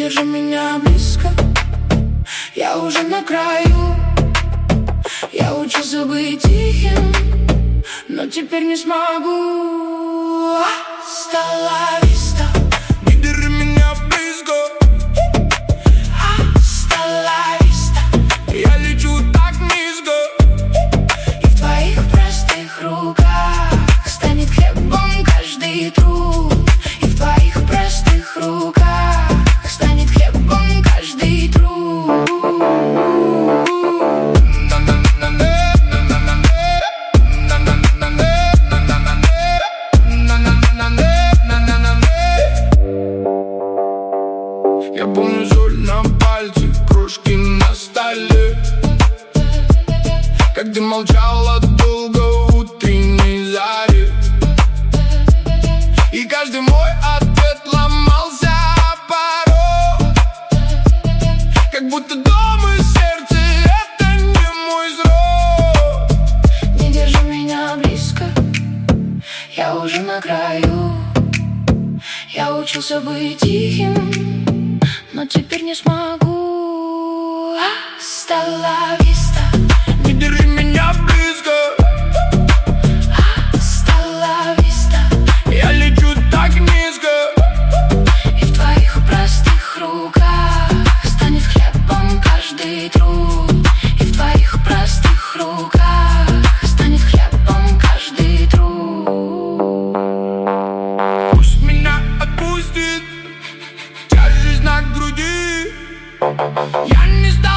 держи меня близко, я уже на краю. Я учился быть тихим, но теперь не смогу. Hasta la vista. Не держи меня близко. Hasta la vista. Я лечу так низко, И в твоих простых руках станет хлебом каждый труд. И в твоих простых руках станет хлебом каждый труд. Я помню соль на пальце, крошки на столе, как ты молчала долго в утренней заре. И каждый мой ответ ломался о порог, как будто дом и сердце — это не мой срок. Не держи меня близко, я уже на краю. Я учился быть тихим, но теперь не смогу. Hasta la vista. Не держи меня близко. Hasta la vista. Я лечу так низко, И в твоих простых руках станет хлебом каждый труд. И в твоих простых руках станет хлебом каждый труд. пусть меня отпустит тяжесть на груди. Я не стал